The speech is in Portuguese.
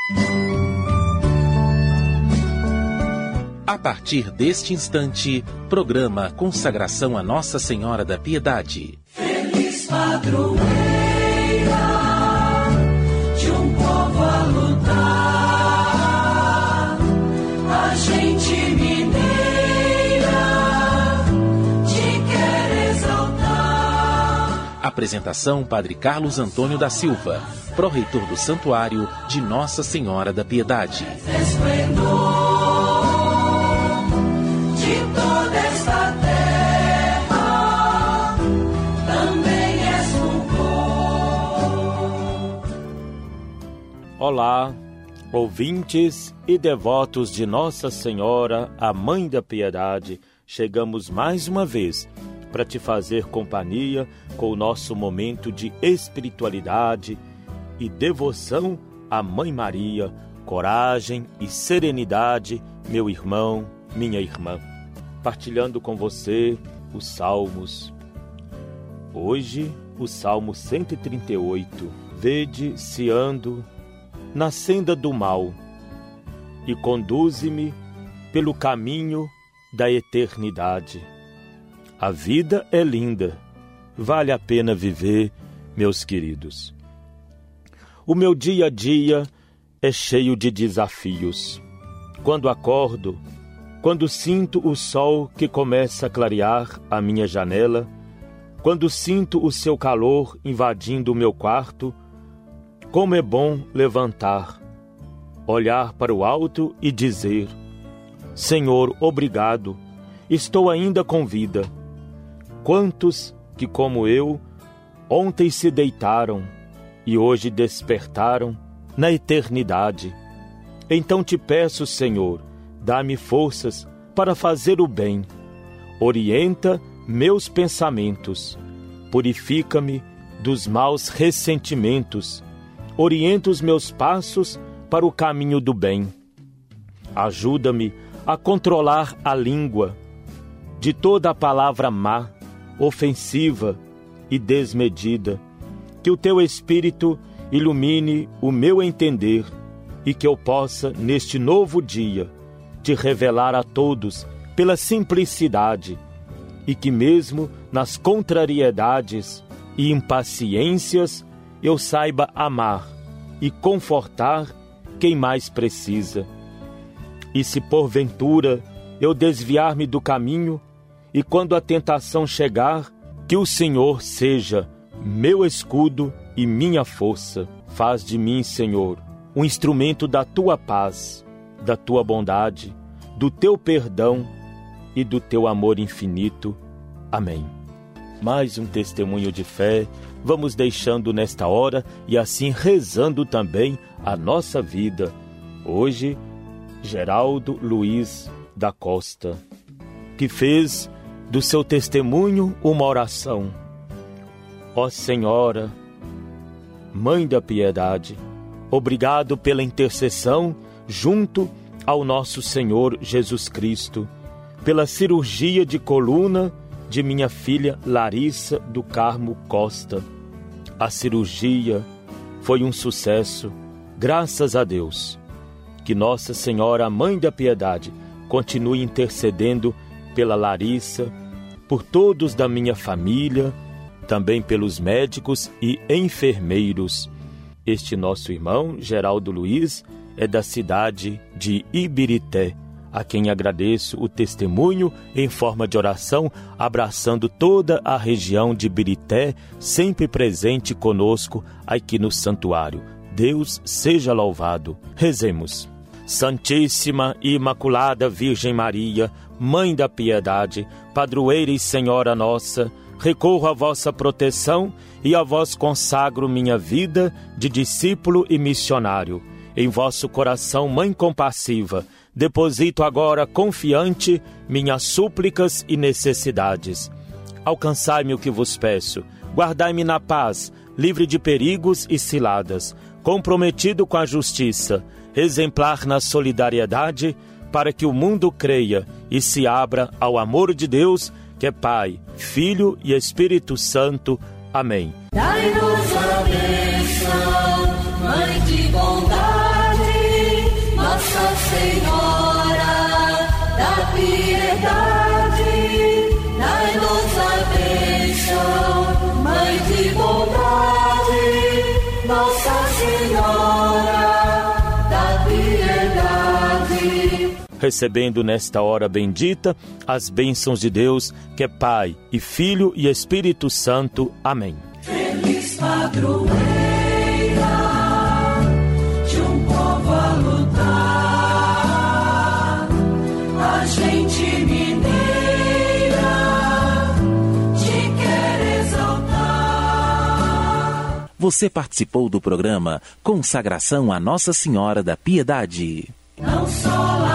A partir deste instante, programa Consagração a Nossa Senhora da Piedade. Feliz padroeira de um povo a lutar, a gente mineira te quer exaltar. Apresentação: Padre Carlos Antônio da Silva, pró-reitor do Santuário de Nossa Senhora da Piedade. Olá, ouvintes e devotos de Nossa Senhora, a Mãe da Piedade. Chegamos mais uma vez para te fazer companhia com o nosso momento de espiritualidade e devoção à Mãe Maria, coragem e serenidade, meu irmão, minha irmã. Partilhando com você os Salmos. Hoje, o Salmo 138. Vede se ando na senda do mal, e conduze-me pelo caminho da eternidade. A vida é linda, vale a pena viver, meus queridos. O meu dia a dia é cheio de desafios. Quando acordo, quando sinto o sol que começa a clarear a minha janela, quando sinto o seu calor invadindo o meu quarto, como é bom levantar, olhar para o alto e dizer: Senhor, obrigado, estou ainda com vida. Quantos que, como eu, ontem se deitaram e hoje despertaram na eternidade. Então te peço, Senhor, dá-me forças para fazer o bem. Orienta meus pensamentos, purifica-me dos maus ressentimentos. Orienta os meus passos para o caminho do bem. Ajuda-me a controlar a língua de toda a palavra má, ofensiva e desmedida. Que o teu Espírito ilumine o meu entender e que eu possa, neste novo dia, te revelar a todos pela simplicidade e que mesmo nas contrariedades e impaciências eu saiba amar e confortar quem mais precisa. E se porventura eu desviar-me do caminho, e quando a tentação chegar, que o Senhor seja meu escudo e minha força. Faz de mim, Senhor, um instrumento da tua paz, da tua bondade, do teu perdão e do teu amor infinito. Amém. Mais um testemunho de fé vamos deixando nesta hora e assim rezando também a nossa vida. Hoje, Geraldo Luiz da Costa, que fez do seu testemunho uma oração. Ó Senhora, Mãe da Piedade, obrigado pela intercessão junto ao nosso Senhor Jesus Cristo, pela cirurgia de coluna de minha filha Larissa do Carmo Costa. A cirurgia foi um sucesso, graças a Deus. Que Nossa Senhora, a Mãe da Piedade, continue intercedendo pela Larissa, por todos da minha família, também pelos médicos e enfermeiros. Este nosso irmão, Geraldo Luiz, é da cidade de Ibirité, a quem agradeço o testemunho em forma de oração, abraçando toda a região de Ibirité, sempre presente conosco aqui no santuário. Deus seja louvado. Rezemos. Santíssima e Imaculada Virgem Maria, Mãe da Piedade, Padroeira e Senhora nossa, recorro à vossa proteção e a vós consagro minha vida de discípulo e missionário. Em vosso coração, Mãe compassiva, deposito agora confiante minhas súplicas e necessidades. Alcançai-me o que vos peço, guardai-me na paz, livre de perigos e ciladas, comprometido com a justiça, exemplar na solidariedade, para que o mundo creia e se abra ao amor de Deus, que é Pai, Filho e Espírito Santo. Amém. Dai-nos a bênção, Mãe de bondade, piedade, dai-nos a bênção, Mãe de bondade, Nossa Senhora da Piedade. Recebendo nesta hora bendita as bênçãos de Deus, que é Pai e Filho e Espírito Santo. Amém. Feliz padroeira de um povo a lutar, a gente mineira te quer exaltar. Você participou do programa Consagração a Nossa Senhora da Piedade. Não só lá